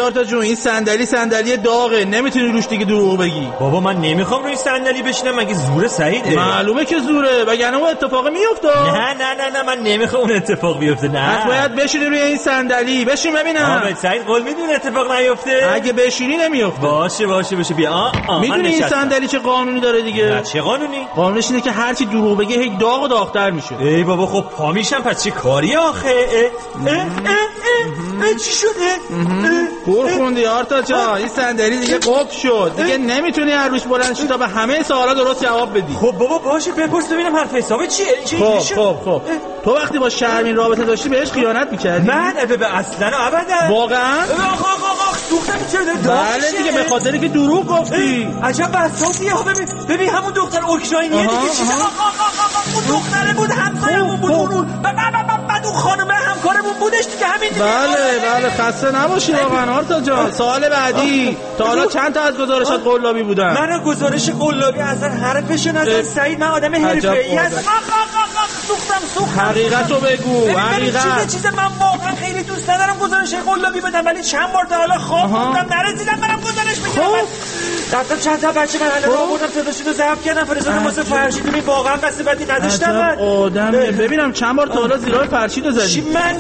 آرتا جون این صندلی داغه، نمیتونی روش دیگه دروغ بگی. بابا من نمیخوام روی صندلی بشینم، مگه زوره سعیده؟ معلومه که زوره، وگرنه اون اتفاق میفته. نه من نمیخوام اون اتفاق بیفته. نه باید بشینی روی این صندلی. بشین ببینم. آبد سعید قول میدونی اتفاق نیفته؟ اگه بشینی نمیفته. باشه بیا. میدونی این صندلی چه قانونی داره دیگه؟ نه چه قانونی؟ قانونش اینه که هر چی دروغ بگه هی داغ و داغ‌تر میشه. ای بابا خب پا میشم، پس چه کاری آخه؟ چی شده؟ خوندی آرتا جان، این صندلی دیگه قفل شد، دیگه نمیتونی هر روز بلند شی تا به همه سوالا درست جواب بدی. خب بابا باشه بپرس ببینم حرف حساب چیه؟ خب تو وقتی با شرمین رابطه داشتی بهش خیانت می‌کردی؟ من اصلا و ابدا. واقعا؟ دوختم چه؟ بله دیگه، به خاطری که دروغ گفتی. عجب بساطیه. ببین همون دختر اوکراینیه دیگه. چیزا اون دختره بود، همسایه‌مون بود اون. بعد اون خانمه همکارمون بودش دیگه، همین دیگه. بله خسته نباشی واقعا آرتا جان. سوال بعدی، تا حالا چند تا از گزارشات قلابی بودن؟ من گزارش قلابی اصلا حرفشو نزن سعید، من آدم حرفه‌ای هستم. سوختم. حقیقتو بگو. حقیقت چیز من واقعا خیلی دوست ندارم گزارش قلابی بدم، ولی چند بار تا حالا خوابوندم نرسیدم برام گزارش بدم. رفتم چند تا بچه محله رو آوردم، صداشون رو ضبط کردم، فرستادم واسه فرشید. ببین واقعا قصد بدی نداشتم من. آدم ببینم چند بار تا حالا زیرای فرشید رو زدی؟ من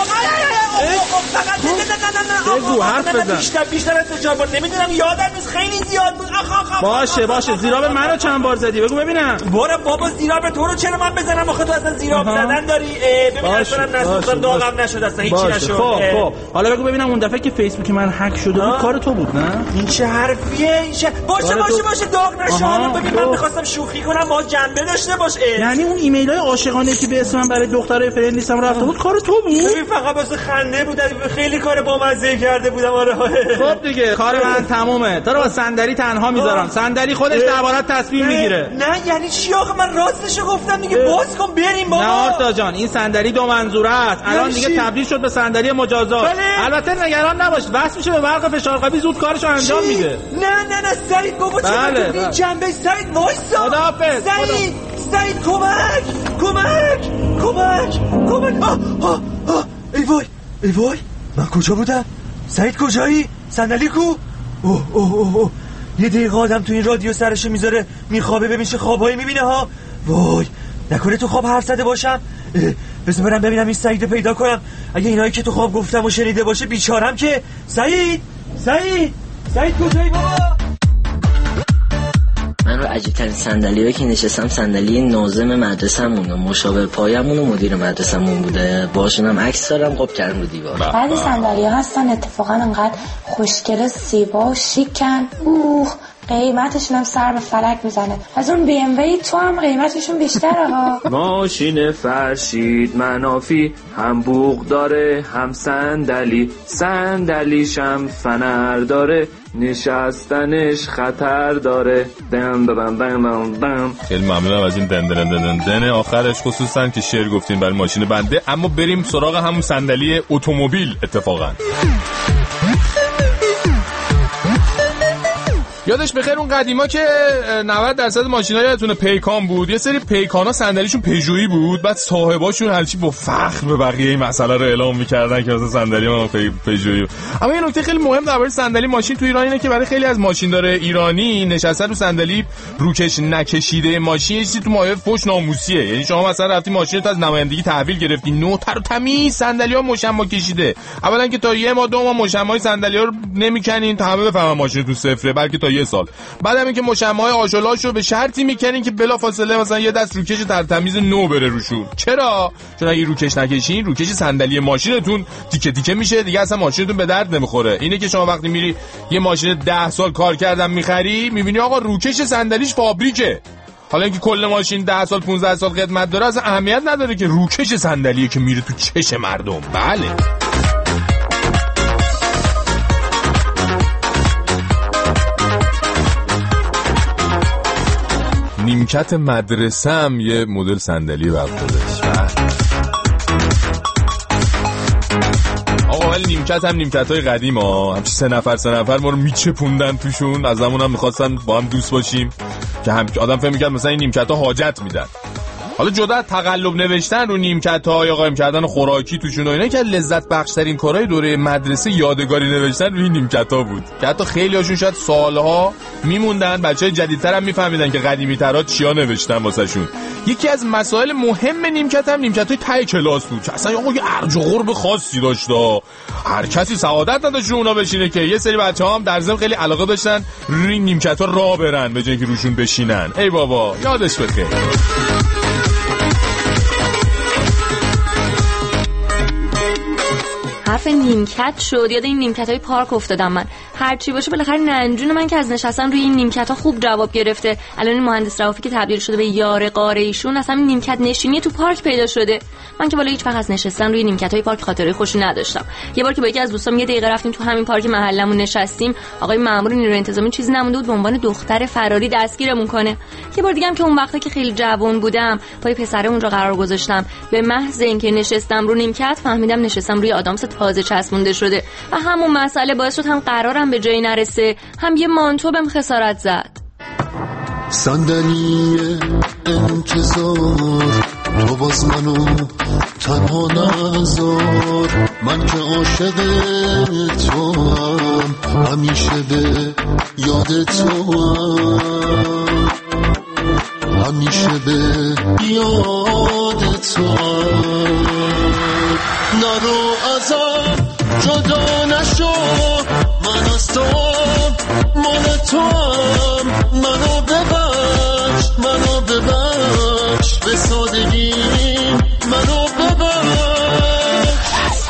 بگو حرف بزن. بیشتر از جا بار نمیدونم، یادم نیست، خیلی زیاد بود. باشه زیراب منو چند بار زدی بگو ببینم. بابا زیراب تو رو چرا من بزنم؟ آخه تو اصلا زیراب زدن داری. ببین اصلا نسوختم، داغم نشد، اصلا هیچی نشد. خب حالا بگو ببینم اون دفعه که فیسبوک من هک شده بود کار تو بود نه؟ این چه حرفیه؟ باشه داغ نشه. ببین من می‌خواستم شوخی کنم، با جنبه داشته باشه. یعنی اون ایمیل‌های عاشقانه که به اسم من برای دخترای فرند لیستم رفته بود کار تو بود؟ ببین فقط واسه خنده بود، خیلی کار بامزه کرده بودم. آره خب دیگه کار من تمومه، تو رو با صندلی تنها میذارم. صندلی خودش دربارت تصمیم میگیره. نه یعنی چی آخه؟ من راستشو گفتم دیگه. باز کن بریم بابا. نه آرتا جان، این صندلی دو منظوره است. الان دیگه تبدیل شد به صندلی مجازات. البته نگران نباش، وصل میشه به برق فشارقوی، زود کارشو انجام میده. نه سعید بابا چرا این جنبه؟ سعید وایسا. خداحافظ. سعید کمک. ای وای من کجا بودم؟ سعید کجایی؟ صندلی کو؟ اوه یه دقیقه آدم تو این رادیو سرشو میذاره میخوابه، ببین چه خوابایی میبینه ها. وای نکنه تو خواب حرف زده باشم. بذار برم ببینم این سعید پیدا کنم. اگه اینایی که تو خواب گفتم و شنیده باشه بیچارم که. سعید کجایی بابا؟ من رو عجیب‌ترین صندلی‌هایی که نشستم صندلی ناظم مدرسه‌مون و مشاور پایه‌مون و مدیر مدرسه‌مون بوده. باشونم عکس دارم قاب کردم رو دیوار. بعضی صندلی‌ها هستن اتفاقا انقدر خوشگل زیبا و شیکن، قیمتشون هم سر به فلک میزنه. از اون بی ام وی تو هم قیمتشون بیشتره ها. ماشین فرشید منافی هم بوق داره هم صندلی، صندلیشم فنر داره، نشستنش خطر داره. دم. خیلی ممنونم از این دن آخرش، خصوصا که شعر گفتین برای ماشین بنده. اما بریم سراغ همون صندلی اتومبیل. اتفاقا یادش بخیر اون قدیما که 90% ماشین‌ها یادتونه پیکان بود، یه سری پیکانا صندلیشون پژویی بود، بعد صاحباشون هرچی با فخر به بقیه این مسئله رو اعلام می‌کردن که مثلا صندلی ما پژویی. اما یه نکته خیلی مهم درباره صندلی ماشین تو ایران اینه که برای خیلی از ماشیندار ایرانی نشستن رو صندلی روکش نکشیده ماشین یه چیزی تو مایه فوش ناموسیه. یعنی شما مثلا رفتی ماشینت از نمایندگی تحویل گرفتی، نوتر و تمیز صندلی‌ها مشما کشیده. اولا که تا یه ماه دو ماه مشمای صندلی‌ها رو نمی‌کنین تا همه بفهمن ماشینتون صفره، بلکه تا یه سال. بعد همین که مشمع‌های آژولاشو به شرطی میکنین که بلافاصله مثلا یه دست روکش ترتمیز نو بره روشون. چرا؟ چون اگه روکش نکشین، روکش صندلی ماشینتون تیکه تیکه میشه، دیگه اصلا ماشینتون به درد نمیخوره. اینه که شما وقتی میری یه ماشین 10 سال کار کردن میخری، میبینی آقا روکش صندلیش فابریکه. حالا اینکه کل ماشین 10 سال 15 سال خدمت داره اصلا اهمیت نداره که روکش صندلیه که میره تو چش مردم. بله. نیمکت مدرسه‌م یه مدل صندلی برخوردش. آقا ولی نیمکت هم نیمکت‌های قدیم ها، همچه سه نفر ما رو میچپوندن توشون. از همون هم میخواستن با هم دوست باشیم که هم آدم فهم میکرد مثلا این نیمکت‌ها حاجت میدن. حالا جدا از تقلب نوشتن رو نیمکت‌ها یا قایم کردن خوراکی توشون و اینا، که لذت بخش‌ترین کارهای دوره مدرسه یادگاری نوشتن روی نیمکت‌ها بود که حتی خیلی‌هاشون شاید سال‌ها میموندن. بچه‌های جدیدتر هم میفهمیدن که قدیمی‌ترا چیا نوشتن واسهشون. یکی از مسائل مهم نیمکت هم نیمکت‌های ته کلاس بود که اصلا یه ارج و قرب خاصی داشت. هر کسی سعادت نداشت رو اونا بشینه، که یه سری بچه‌ها هم در ضمن خیلی علاقه داشتن روی نیمکت‌ها راه برن به جای اینکه روشون بشینن. ای بابا یادش بخیر. حرف نیمکت شد، یاد این نیمکت‌های پارک افتادم. من هرچی باشه بالاخره ننجون من که از نشستن روی این نیمکت‌ها خوب جواب گرفته. الان این مهندس رئوفی که تبدیل شده به یار قاره ایشون، اصلا نیمکت نشینی تو پارک پیدا شده. من که والا هیچ وقت از نشستن روی نیمکت‌های پارک خاطره خوشی نداشتم. یه بار که با یکی از دوستام یه دقیقه رفتیم تو همین پارک محلمون نشستیم، آقای مأمور نیروی انتظامی چیزی نمونده بود به عنوان دختر فراری دستگیرمون کنه. یه بار دیگه هم که اون وقتا که خیلی جوان بودم پای پسره اونجا قرار گذاشتم، به محض اینکه نشستم رو نیمکت فهمیدم نشستم روی آدامس تازه چسبونده شده و همون مسئله باعث شد هم قرارم به جایی نرسه، هم یه مانتو بهم خسارت زد. صندلی انتظار تو باز منو تنها نذار، من که عاشق تو هم همیشه به یاد تو هم، همیشه به یاد تو هم. نرو ازم جدا نشو، من از تو مال تو هم، منو ببخش به سادگی منو ببخش.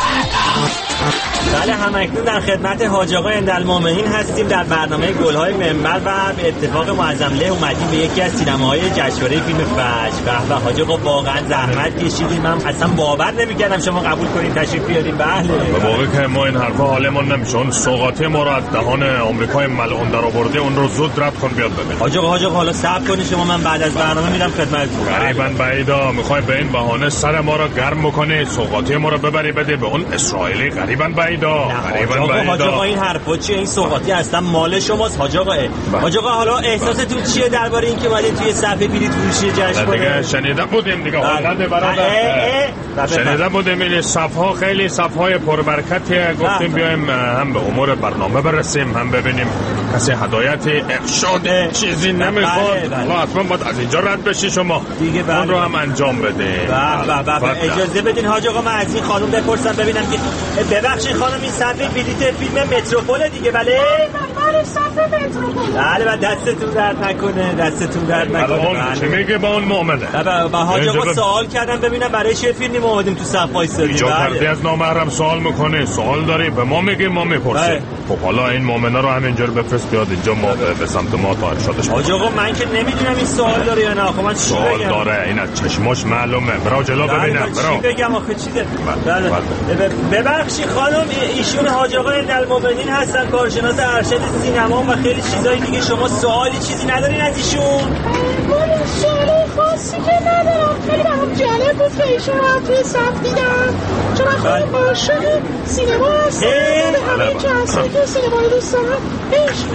بله همکنون در خدمت حاج آقا عندالمومنین هستیم در برنامه گل‌های منبر و به اتفاق معظم له اومدیم به یکی از سینماهای جشنواره فیلم فجر. و حاج آقا واقعا زحمت کشیدیم، من اصلا باور نمی‌کردم شما قبول کنید تشریف بیارید. بله به واقع که ما این حرفا حالمون نمیشه، اون سوغاتی ما رو از دهان آمریکای ملعون در آورده، اون رو زود رد کن بیاد ببین. حاج آقا حالا صبر کنید شما، من بعد از برنامه میرم خدمتتون. غریباً بعیدا میخوای به این بهانه سر ما رو گرم بکنی، سوغاتی ما رو ببری بده به اون اسرائیلی. غریباً بعیدا. حاج آقا این حرفا چیه؟ این سوغاتی اصلا مال شماست حاج آقا. حاج آقا حالا احساستون چیه درباره اینکه اومدین توی صفحه بلیط فروشی جشنواره؟ دیگه شنیده بودیم دیگه حالت برادر، شنیده بودیم این صفها خیلی صفهای پربرکتیه، گفتیم بیایم هم به امور برنامه برسیم، هم ببینیم کسی هدایت ارشاد چیزی نمیخواد. حتما باید از اینجا رد بشی شما دیگه، اون رو هم انجام بده. اجازه بدین حاج آقا من از این خانم بپرسم ببینم که ببخشید خانم این صفحه بلیط فیلم متروپول دیگه؟ بله بله صفحه متروپول. بله دستتون درد نکنه، دستتون درد نکنه. چه میگه با اون معامله؟ با حاج آقا سوال کردم ببینم برای چه فیلمی ما اومدیم تو صف وایسادیم. اینجا پردی از نامحرم سوال میکنه، سوال داری به ما میگی ما میپرسیم. خب حالا این مؤمنا رو همینجا بفرست بیاد اینجا، ما به سمت ما تا ارشادش. حاج آقا من که نمیدونم این سوال داره یا نه. آخه من سوال داره، این از چشماش معلومه. برو جلو ببینم. برو. چی بگم آخه چیزه؟ ببخشید خانم ایشون حاج آقا عندالمومنین هستن، کارشناس ارشد سینما و خیلی چیزای دیگه. شما سوالی چیزی ندارین از ایشون؟ من سوال خاصی که ندارم، خیلی برام جالب بود که ایشون هم توی صف دیدم، چون من خیلی عاشق سینما هستم، به همه کسایی که سینما رو دوست دارم عشق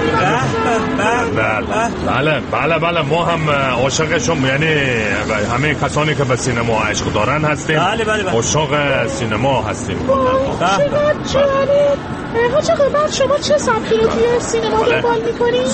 می‌ورزم. بله ما هم عاشقشون، یعنی همه کسانی که به سینما عشق دارن هستیم. بله عاشق سینما هستیم. چقدر جالب. حاج آقا بعد شما چه سبکی رو توی سینما دنبال میکنید؟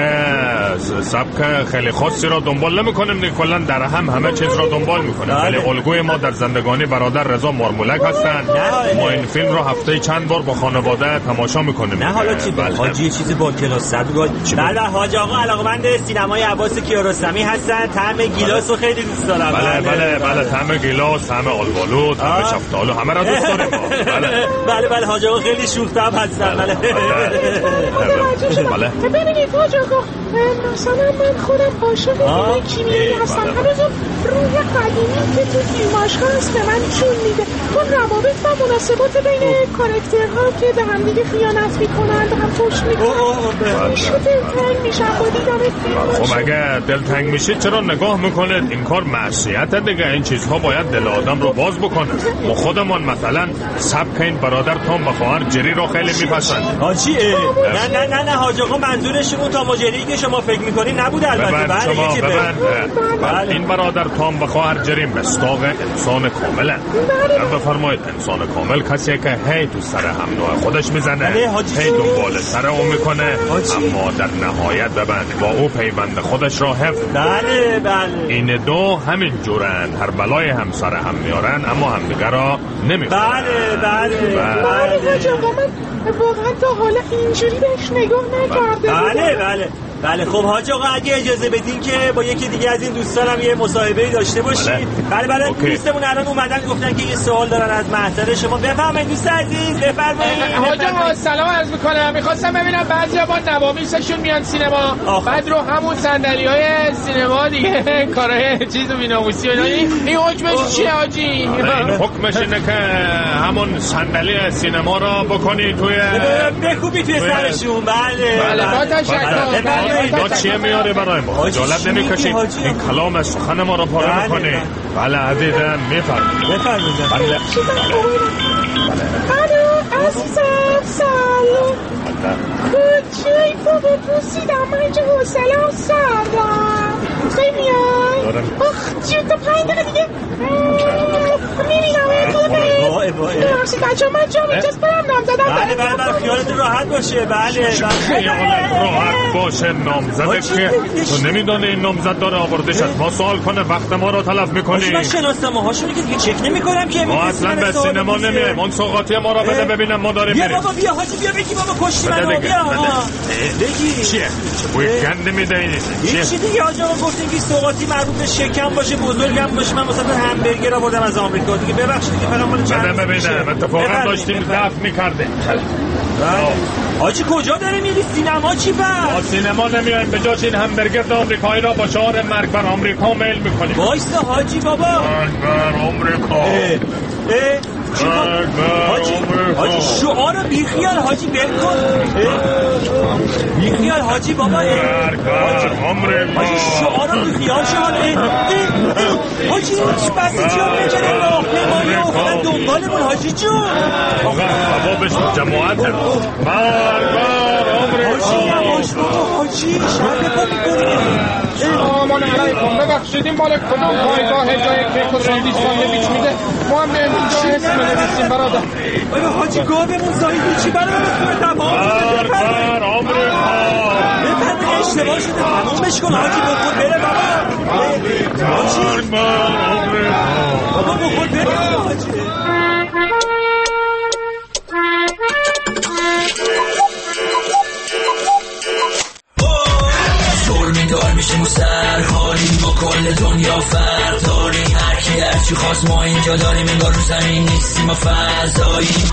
سبک خیلی خاصی رو دنبال نمیکنیم دیگه، کلا در همه چیز رو دنبال میکنیم. ولی الگوی ما در زندگانی برادر رضا مارمولک هستن. ما این فیلم رو هفته چند بار با خانواده تماشا میکنیم. نه حالا چی؟ حاجی چیزی با کلاس بله حاج آقا علاقمند سینمای عباس کیارستمی هستن، طعم گیلاس رو خیلی دوست دارم. بله طعم گیلاس، طعم آلبالو، طعم شفتالو، همه رو دوست داریم. بله حاج آقا خیلی شوخ طبع هستن. بله ببینید حاج آقا مثلا من خودم عاشق فیلم کیمیایی هستم، هنوز روح قدیمی که تو فیلماش هست به من چون میده، اون روابط و مناسبات بین کارکترها کاراکترها که به هم دیگه خیانت میکنن، به هم فحش میکنن، میشه دلتنگ میشم با دیدن فیلم. خب اگه دلتنگ میشه چرا نگاه میکنید؟ این کار معصیته دیگه. این چیزها باید دل آدم رو باز بکنه. ما خودمون مثلا سبک این برادر تام و خواهر جری رو خیلی میپسند. حاجی نه حاج آقا منظورش اون تام و جری که شما فکر میکنید نبوده. البته بله این برادر تام و خواهر جری مصداق انسان کاملن. بفرمایید انسان کامل کسیه که هی تو سر هم نوع خودش میزنه، هی دنبال سر اون میکنه، اما در نهایت با او پیوند خودش را حفظ. بله این دو همین جورن، هر بلای هم سر هم میارن اما همدیگه را نمیخورن. بله حاج آقا من واقعا تا حالا اینجوری بهش نگاه نکرده. بله خب حاج آقا اگه اجازه بدین که با یکی دیگه از این دوستانم یه مصاحبه‌ای داشته باشیم. بله دوستمون الان اومدن گفتن که یه سوال دارن از محضر شما. بفرمایید دوست عزیز بفرمایید. حاج آقا سلام عرض می‌کنم. می‌خواستم ببینم بعضیا با نوامیسشون میان سینما، بعد رو همون صندلی‌های سینما دیگه کارهای چیزو بی‌ناموسی اینا. این حکمش چیه حاجی؟ این حکمش اینه که همون صندلی سینما را بکنی توی بکوبی توی سرشون. بله با تشکر. دا چیه میاره برای ما؟ جالب نمیکشید این کلام سخن ما رو پاره میکنه. بله عزیزم بفرمایید. الو عزیزم سلام. کجایی تو بپوسیدم من اینجا حوصله سردم. خیلی میای؟ آخ جون تا 5 دقیقه دیگه میبینم ببخشید بچه ها من جام اینجاست برم نامزدم. بله خیالت راحت باشه. خیالت راحت باشه. نامزده که تو نمیدونه این نامزد داره آوردش از ما سوال کنه، وقت ما رو تلف میکنی. من شناسنامه هاشونو که دیگه چک نمیکنم که ما اصلا به سینما نمیایم. اون سوغاتی ما رو بده ببینم ما داریم میریم. بیا بابا بیا حاجی بیا بگی بابا کشتی منو بیا. بگی چیه؟ بوی گند میده این چی دیگه حاج آقا گفتین که سوغاتی مربوط به شکم باشه، بزرگم باشه. من مثلا همبرگر آوردم از آمریکا دیگه. ببخشید دیگه فقط مال چند ببینم اتفاقا داشتیم دفع می‌کردیم. حاجی کجا داری میری؟ سینما چی بس؟ سینما نمیایم، به جاش این همبرگر آمریکایی را با شعار مرگ بر آمریکا میل میکنیم. وایسا حاجی بابا. مرگ بر آمریکا. حاجی شعار بیخیال حاجی بلکن. بیخیال حاجی بابا. مرگ بر آمریکا. حاجی شعار بیخیال حاجی بس چی هم نجده راهنمایی افتن دنبالمون حاجی جون. حوابش جماعت مرگ بر آمریکا. حاجی شرق پا میکنیم. سلام علیکم. ببخشید این مال کدوم پایگاه جایی که کدرندی ساندویچ میده؟ ما هم اینجا اسم نویسیم برادر. حاجی گاومون ساندویچی چی برای تمام مرگ بر آمریکا. بفرمایید اشتباه شده تمامش کن حاجی. بخور بره بابا. مرگ بر آمریکا. بابا بخور بره حاجی. دار میشیم و سر حالیم با کل دنیا فرق داریم. هرکی هرچی خواست ما اینجا داریم. انگار رو زمین نیستیم و فضاییم.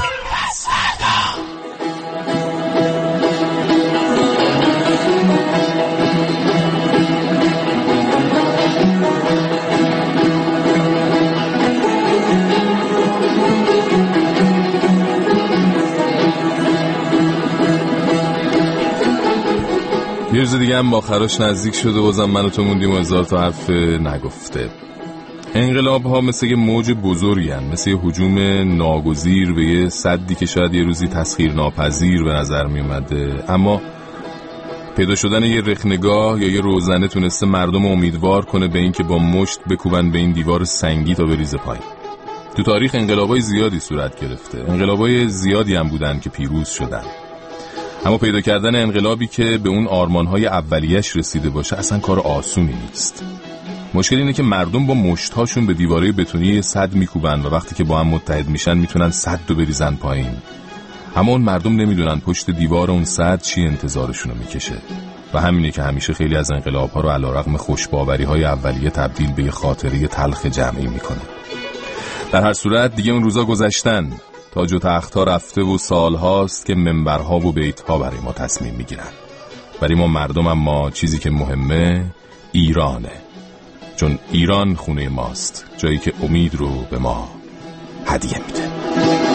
یه روز دیگه هم با خراش نزدیک شده بازم من و تو موندیم و هزار تا حرف نگفته. انقلاب ها مثل یه موج بزرگی هن، مثل یه هجوم ناگزیر به یه سدی که شاید یه روزی تسخیر ناپذیر به نظر می اومده، اما پیدا شدن یه رخنگاه یا یه روزنه تونسته مردم امیدوار کنه به این که با مشت بکوبن به این دیوار سنگی تا بریزه پایین. تو تاریخ انقلابای زیادی صورت گرفته، انقلابای زیادی هم بودن که پیروز شدن، اما پیدا کردن انقلابی که به اون آرمانهای اولیش رسیده باشه اصلا کار آسونی نیست. مشکل اینه که مردم با مشت‌هاشون به دیواره بتونی سد میکوبن و وقتی که با هم متحد میشن میتونن سد رو بریزن پایین. اما اون مردم نمیدونن پشت دیوار اون سد چی انتظارشونو میکشه و همینه که همیشه خیلی از انقلاب‌ها رو علیرغم خوشباوری‌های اولیه تبدیل به خاطره تلخ جمعی میکنه. در هر صورت دیگه اون روزا گذشتن، تاج و تخت‌ها رفته و سال‌هاست که منبرها و بیت‌ها برای ما تصمیم میگیرن. برای ما مردم اما چیزی که مهمه ایرانه، چون ایران خونه ماست، جایی که امید رو به ما هدیه میده.